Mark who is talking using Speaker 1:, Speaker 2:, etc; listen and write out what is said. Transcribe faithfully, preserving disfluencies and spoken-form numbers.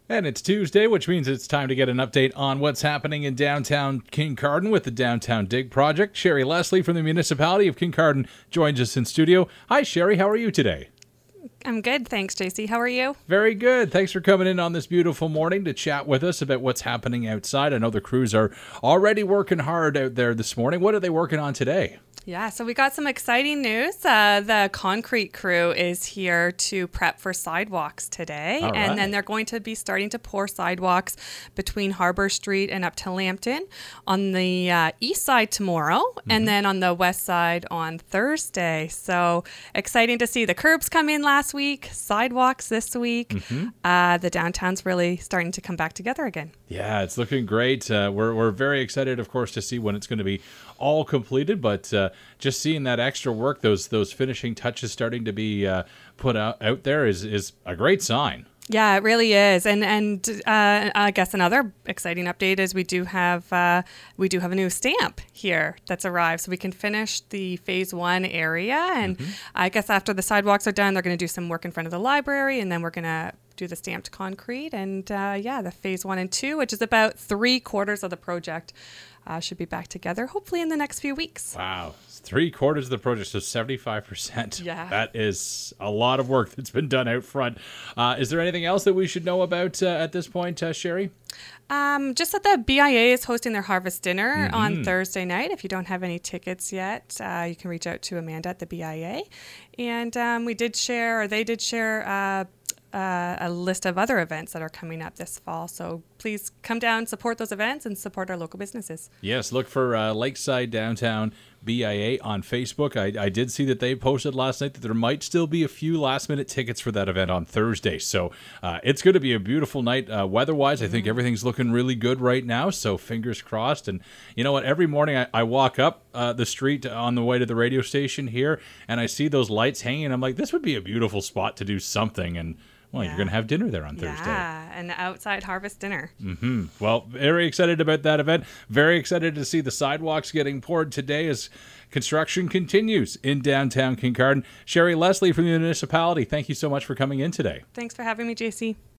Speaker 1: And it's Tuesday, which means it's time to get an update on what's happening in downtown Kincardine with the Downtown Dig Project. Sherry Leslie from the municipality of Kincardine joins us in studio. Hi, Sherry. How are you today?
Speaker 2: I'm good. Thanks, J C. How are you?
Speaker 1: Very good. Thanks for coming in on this beautiful morning to chat with us about what's happening outside. I know the crews are already working hard out there this morning. What are they working on today?
Speaker 2: Yeah, so we got some exciting news. Uh, the concrete crew is here to prep for sidewalks today.
Speaker 1: All right.
Speaker 2: And then they're going to be starting to pour sidewalks between Harbor Street and up to Lambton on the uh, east side tomorrow, mm-hmm. and then on the west side on Thursday. So exciting to see the curbs come in last week, sidewalks this week. Mm-hmm. Uh, the downtown's really starting to come back together again.
Speaker 1: Yeah, it's looking great. Uh, we're, we're very excited, of course, to see when it's going to be all completed, but uh, just seeing that extra work, those those finishing touches starting to be uh, put out, out there is, is a great sign.
Speaker 2: Yeah, it really is. And and uh, I guess another exciting update is we do have uh, we do have a new stamp here that's arrived, so we can finish the phase one area. And mm-hmm. I guess after the sidewalks are done, they're going to do some work in front of the library, and then we're going to do the stamped concrete. And uh, yeah, the phase one and two, which is about three quarters of the project, uh, should be back together hopefully in the next few weeks.
Speaker 1: Wow. Three quarters of the project, so seventy-five percent.
Speaker 2: Yeah.
Speaker 1: That is a lot of work that's been done out front. Uh, is there anything else that we should know about uh, at this point, uh, Sherry?
Speaker 2: Um, just that the B I A is hosting their harvest dinner mm-hmm. on Thursday night. If you don't have any tickets yet, uh, you can reach out to Amanda at the B I A. And um, we did share, or they did share, uh, Uh, a list of other events that are coming up this fall. So please come down, support those events, and support our local businesses.
Speaker 1: Yes, look for uh, Lakeside Downtown B I A on Facebook. I, I did see that they posted last night that there might still be a few last-minute tickets for that event on Thursday. So uh, it's going to be a beautiful night uh, weather-wise. I think everything's looking really good right now, so fingers crossed. And you know what? Every morning I, I walk up uh, the street on the way to the radio station here, and I see those lights hanging. I'm like, this would be a beautiful spot to do something. And Well, yeah. You're going to have dinner there on Thursday.
Speaker 2: Yeah, an outside harvest dinner.
Speaker 1: Mm-hmm. Well, very excited about that event. Very excited to see the sidewalks getting poured today as construction continues in downtown Kincardine. Sherry Leslie from the municipality, thank you so much for coming in today.
Speaker 2: Thanks for having me, J C.